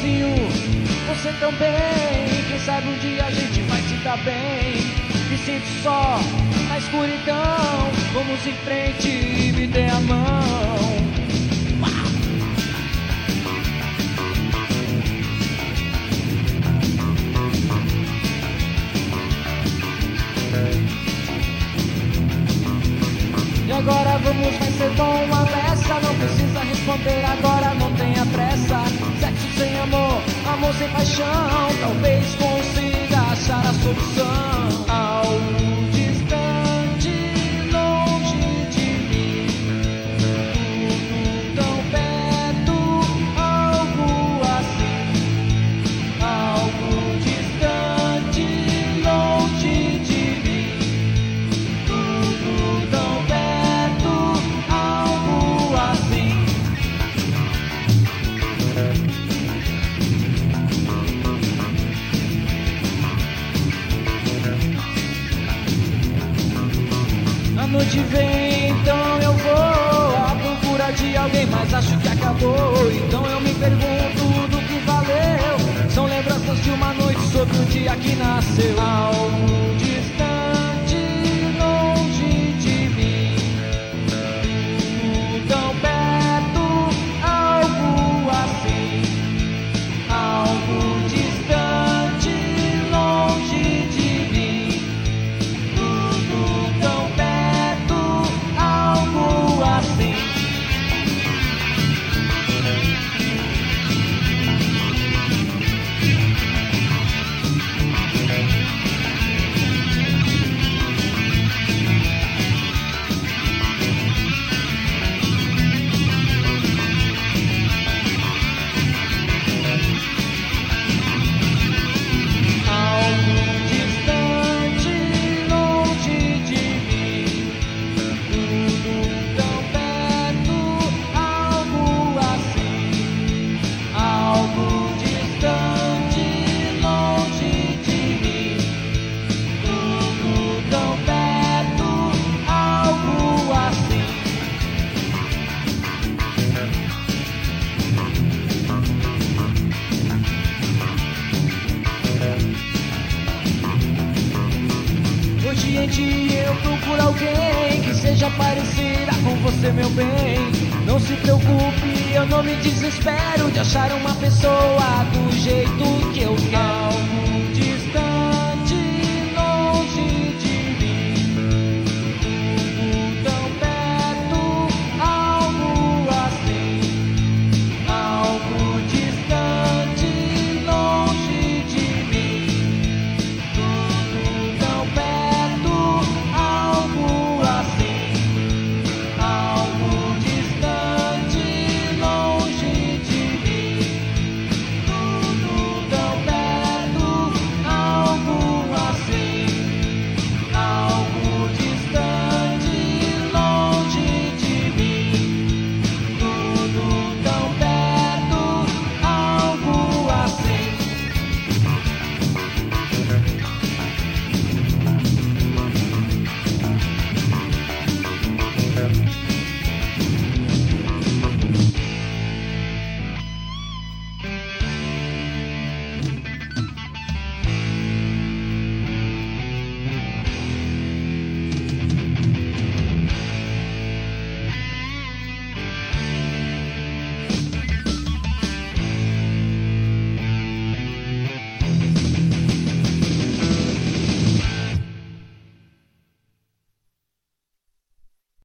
sozinho, você também. Quem sabe um dia a gente vai se dar bem. Me sinto só na escuridão. Vamos em frente e me dê a mão. E agora vamos, vai ser bom uma peça. Não precisa responder agora, não tenha pressa. Sexo sem amor, amor sem paixão. Talvez consiga achar a solução. Algo distante, longe de mim, tudo tão perto, algo assim. Algo distante, longe de mim, tudo tão perto, algo assim. A noite vem, então eu vou à procura de alguém, mas acho que acabou. Então eu me pergunto do que valeu. São lembranças de uma noite sobre o dia que nasceu. Algo distante, longe de mim, tudo tão perto, algo assim. Algo distante, longe de mim, tudo tão perto, algo assim. Algo distante, longe de mim, tudo tão perto, algo assim. Algo distante, longe de mim, tudo tão perto, algo assim. Hoje em dia eu procuro alguém que seja parecida com você, meu bem. Não se preocupe, eu não me desespero de achar uma pessoa do jeito que eu quero. Algo